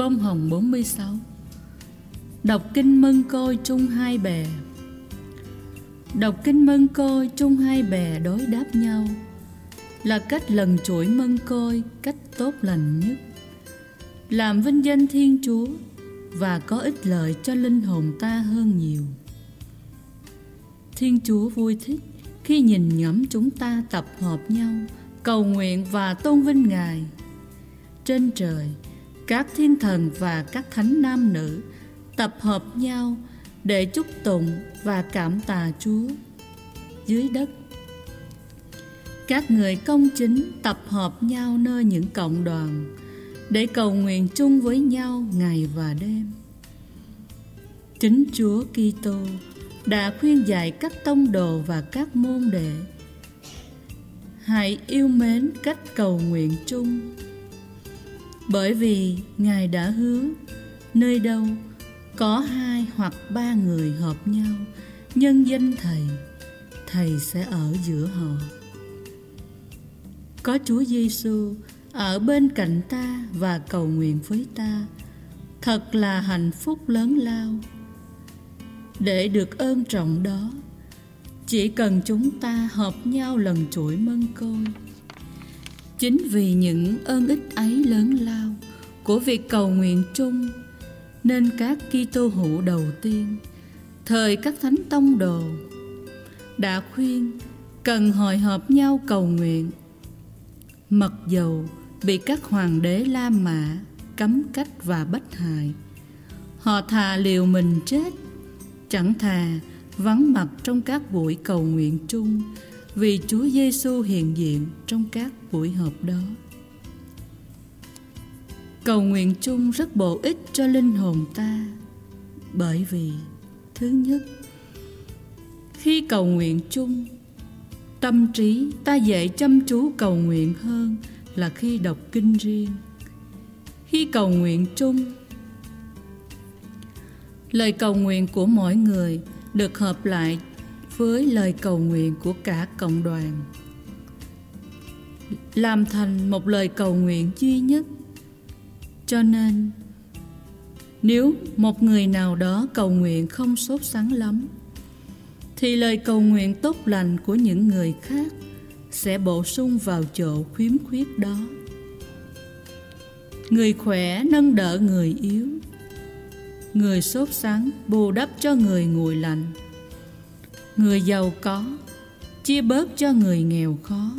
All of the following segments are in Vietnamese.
Bông hồng 46. Đọc kinh Mân Côi chung hai bè. Đọc kinh Mân Côi chung hai bè đối đáp nhau là cách lần chuỗi Mân Côi cách tốt lành nhất, làm vinh danh Thiên Chúa và có ích lợi cho linh hồn ta hơn nhiều. Thiên Chúa vui thích khi nhìn ngắm chúng ta tập hợp nhau, cầu nguyện và tôn vinh Ngài. Trên trời, các thiên thần và các thánh nam nữ tập hợp nhau để chúc tụng và cảm tạ Chúa. Dưới đất, các người công chính tập hợp nhau nơi những cộng đoàn để cầu nguyện chung với nhau ngày và đêm. Chính Chúa Kitô đã khuyên dạy các tông đồ và các môn đệ: hãy yêu mến cách cầu nguyện chung, bởi vì Ngài đã hứa nơi đâu có 2 hoặc 3 người hợp nhau nhân danh Thầy, Thầy sẽ ở giữa họ. Có Chúa Giêsu ở bên cạnh ta và cầu nguyện với ta, thật là hạnh phúc lớn lao. Để được ơn trọng đó, chỉ cần chúng ta hợp nhau lần chuỗi Mân Côi. Chính vì những ơn ích ấy lớn lao của việc cầu nguyện chung, nên các Kitô hữu đầu tiên, thời các thánh tông đồ, đã khuyên cần hội họp nhau cầu nguyện. Mặc dầu bị các hoàng đế La Mã cấm cách và bách hại, họ thà liều mình chết, chẳng thà vắng mặt trong các buổi cầu nguyện chung, vì Chúa Giêsu hiện diện trong các buổi họp đó. Cầu nguyện chung rất bổ ích cho linh hồn ta, bởi vì thứ nhất, khi cầu nguyện chung, tâm trí ta dễ chăm chú cầu nguyện hơn là khi đọc kinh riêng. Khi cầu nguyện chung, lời cầu nguyện của mỗi người được hợp lại với lời cầu nguyện của cả cộng đoàn, làm thành một lời cầu nguyện duy nhất. Cho nên, nếu một người nào đó cầu nguyện không sốt sắng lắm, thì lời cầu nguyện tốt lành của những người khác sẽ bổ sung vào chỗ khiếm khuyết đó. Người khỏe nâng đỡ người yếu, người sốt sắng bù đắp cho người nguội lạnh, người giàu có chia bớt cho người nghèo khó.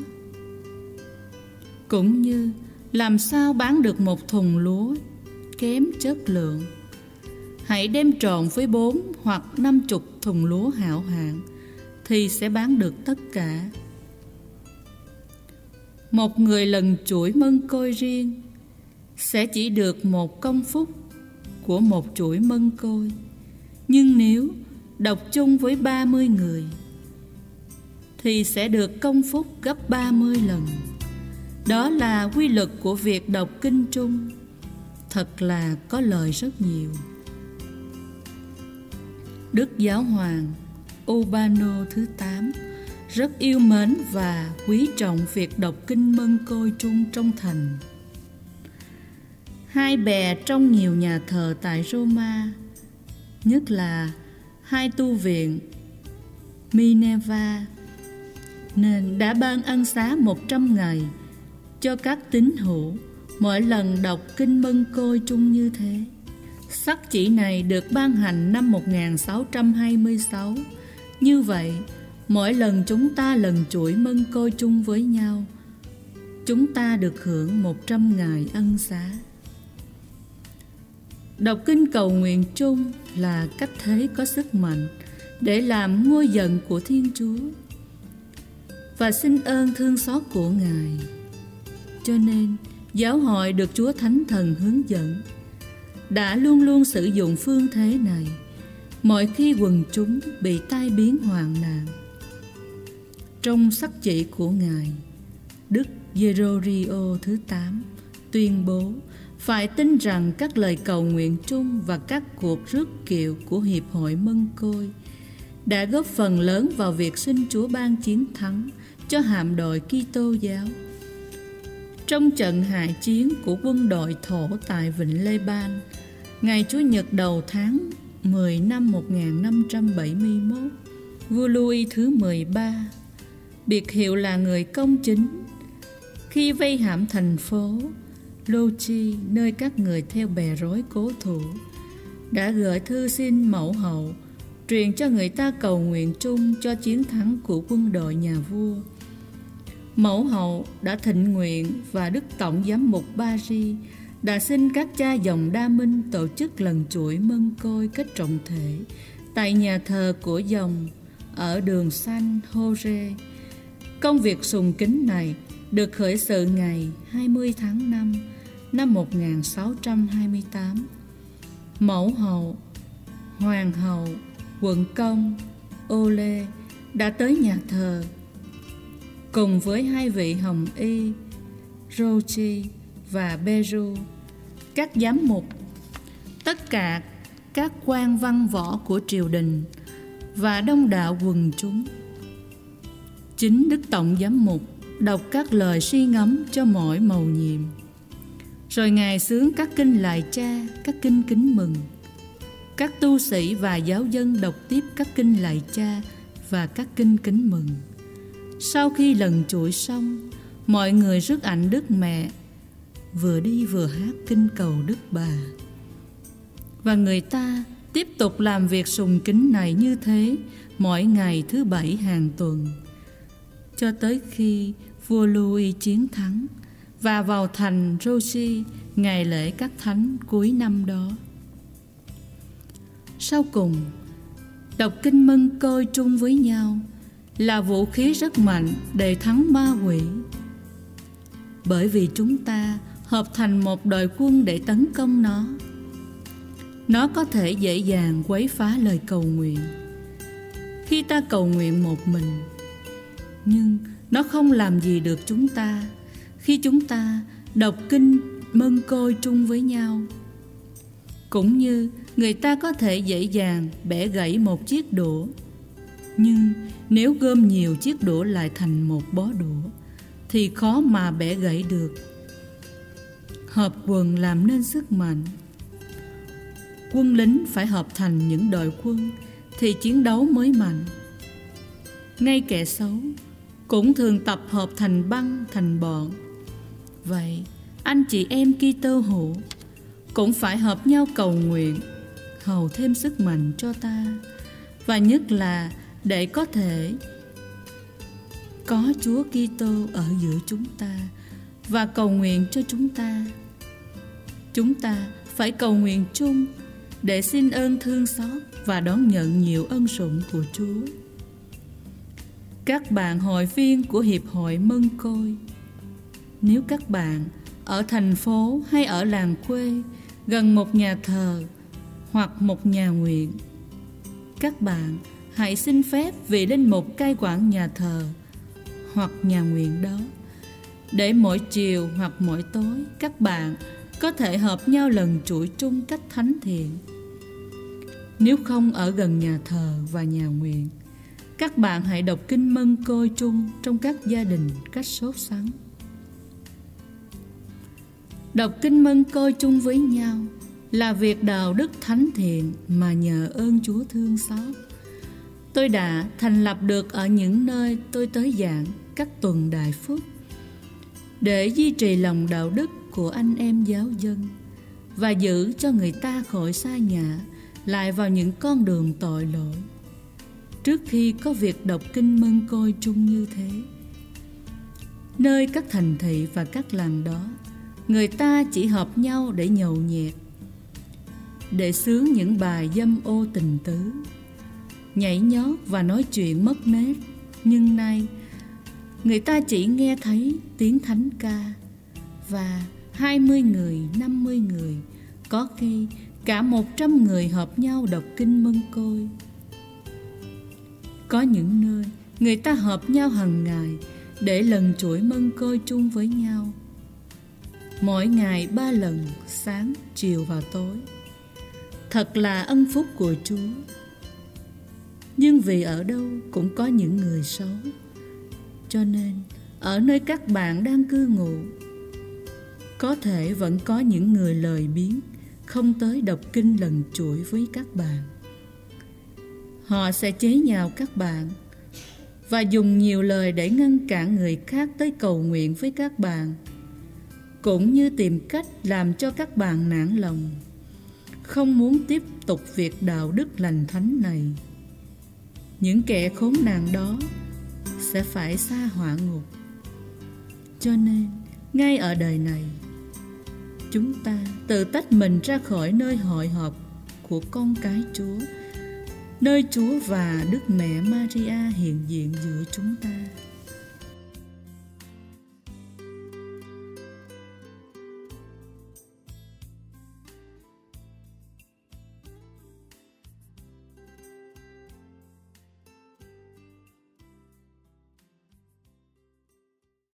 Cũng như làm sao bán được một thùng lúa kém chất lượng, hãy đem trộn với 4 hoặc 50 thùng lúa hảo hạng thì sẽ bán được tất cả. Một người lần chuỗi Mân Côi riêng sẽ chỉ được một công phúc của một chuỗi Mân Côi, nhưng nếu đọc chung với 30 người thì sẽ được công phúc gấp 30 lần. Đó là quy luật của việc đọc kinh chung, thật là có lợi rất nhiều. Đức Giáo hoàng Urbano thứ 8 rất yêu mến và quý trọng việc đọc kinh Mân Côi chung trong thành. 2 bè trong nhiều nhà thờ tại Roma, nhất là 2 tu viện Minerva, nên đã ban ân xá 100 ngày cho các tín hữu mỗi lần đọc kinh Mân Côi chung như thế. Sắc chỉ này được ban hành năm 1626. Như vậy, mỗi lần chúng ta lần chuỗi Mân Côi chung với nhau, chúng ta được hưởng 100 ngày ân xá. Đọc kinh cầu nguyện chung là cách thế có sức mạnh để làm nguôi giận của Thiên Chúa và xin ơn thương xót của Ngài. Cho nên, giáo hội được Chúa Thánh Thần hướng dẫn đã luôn luôn sử dụng phương thế này mỗi khi quần chúng bị tai biến hoạn nạn. Trong sắc chỉ của Ngài, Đức Gregorio thứ 8 tuyên bố phải tin rằng các lời cầu nguyện chung và các cuộc rước kiệu của Hiệp hội Mân Côi đã góp phần lớn vào việc xin Chúa ban chiến thắng cho hạm đội Kitô giáo. Trong trận hải chiến của quân đội Thổ tại Vịnh Lê Ban, ngày Chủ nhật đầu tháng 10 năm 1571, vua Louis thứ 13, biệt hiệu là người công chính, khi vây hãm thành phố Lochi, nơi các người theo bè rối cố thủ, đã gửi thư xin mẫu hậu truyền cho người ta cầu nguyện chung cho chiến thắng của quân đội nhà vua. Mẫu hậu đã thịnh nguyện và Đức Tổng giám mục Paris đã xin các cha dòng Đa Minh tổ chức lần chuỗi mân côi kết trọng thể tại nhà thờ của dòng ở đường Saint Jose. Công việc sùng kính này được khởi sự ngày 20 tháng 5 năm 1628. Mẫu hậu, hoàng hậu, quận công, Ole đã tới nhà thờ cùng với hai vị hồng y Rochi và Beru, các giám mục, tất cả các quan văn võ của triều đình và đông đảo quần chúng. Chính Đức Tổng giám mục đọc các lời suy ngẫm cho mỗi mầu nhiệm, rồi Ngài xướng các kinh lạy cha, các kinh kính mừng. Các tu sĩ và giáo dân đọc tiếp các kinh lạy cha và các kinh kính mừng. Sau khi lần chuỗi xong, mọi người rước ảnh Đức Mẹ, vừa đi vừa hát kinh cầu Đức Bà. Và người ta tiếp tục làm việc sùng kính này như thế mỗi ngày thứ bảy hàng tuần, cho tới khi vua Louis chiến thắng và vào thành Rochi ngày lễ các thánh cuối năm đó. Sau cùng, đọc kinh mân côi chung với nhau là vũ khí rất mạnh để thắng ma quỷ, bởi vì chúng ta hợp thành một đội quân để tấn công nó. Nó có thể dễ dàng quấy phá lời cầu nguyện khi ta cầu nguyện một mình, nhưng nó không làm gì được chúng ta khi chúng ta đọc kinh mân côi chung với nhau. Cũng như người ta có thể dễ dàng bẻ gãy một chiếc đũa, nhưng nếu gom nhiều chiếc đũa lại thành một bó đũa thì khó mà bẻ gãy được. Hợp quần làm nên sức mạnh. Quân lính phải hợp thành những đội quân thì chiến đấu mới mạnh. Ngay kẻ xấu cũng thường tập hợp thành băng, thành bọn. Vậy anh chị em Kitô hữu cũng phải hợp nhau cầu nguyện, hầu thêm sức mạnh cho ta, và nhất là để có thể có Chúa Kitô ở giữa chúng ta và cầu nguyện cho chúng ta. Chúng ta phải cầu nguyện chung để xin ơn thương xót và đón nhận nhiều ân sủng của Chúa. Các bạn hội viên của Hiệp hội Mân Côi, nếu các bạn ở thành phố hay ở làng quê gần một nhà thờ hoặc một nhà nguyện, các bạn hãy xin phép vị linh mục cai quản nhà thờ hoặc nhà nguyện đó, để mỗi chiều hoặc mỗi tối các bạn có thể hợp nhau lần chuỗi chung cách thánh thiện. Nếu không ở gần nhà thờ và nhà nguyện, các bạn hãy đọc kinh mân côi chung trong các gia đình cách sốt sắng. Đọc kinh mân côi chung với nhau là việc đạo đức thánh thiện mà nhờ ơn Chúa thương xót, tôi đã thành lập được ở những nơi tôi tới giảng các tuần đại phúc, để duy trì lòng đạo đức của anh em giáo dân và giữ cho người ta khỏi sa ngã lại vào những con đường tội lỗi. Trước khi có việc đọc kinh mân côi chung như thế, nơi các thành thị và các làng đó, người ta chỉ hợp nhau để nhậu nhẹt, để xướng những bài dâm ô tình tứ, nhảy nhót và nói chuyện mất nết. Nhưng nay người ta chỉ nghe thấy tiếng thánh ca, và 20 người, 50 người, có khi cả 100 người hợp nhau đọc kinh mân côi. Có những nơi người ta hợp nhau hàng ngày để lần chuỗi mân côi chung với nhau, mỗi ngày 3 lần, sáng, chiều và tối. Thật là ân phúc của Chúa. Nhưng vì ở đâu cũng có những người xấu, cho nên ở nơi các bạn đang cư ngụ, Có thể vẫn có những người lười biếng không tới đọc kinh lần chuỗi với các bạn. Họ sẽ chế nhạo các bạn và dùng nhiều lời để ngăn cản người khác tới cầu nguyện với các bạn, cũng như tìm cách làm cho các bạn nản lòng, không muốn tiếp tục việc đạo đức lành thánh này. Những kẻ khốn nạn đó sẽ phải xa hỏa ngục. Cho nên, ngay ở đời này, chúng ta tự tách mình ra khỏi nơi hội họp của con cái Chúa, nơi Chúa và Đức Mẹ Maria hiện diện giữa chúng ta.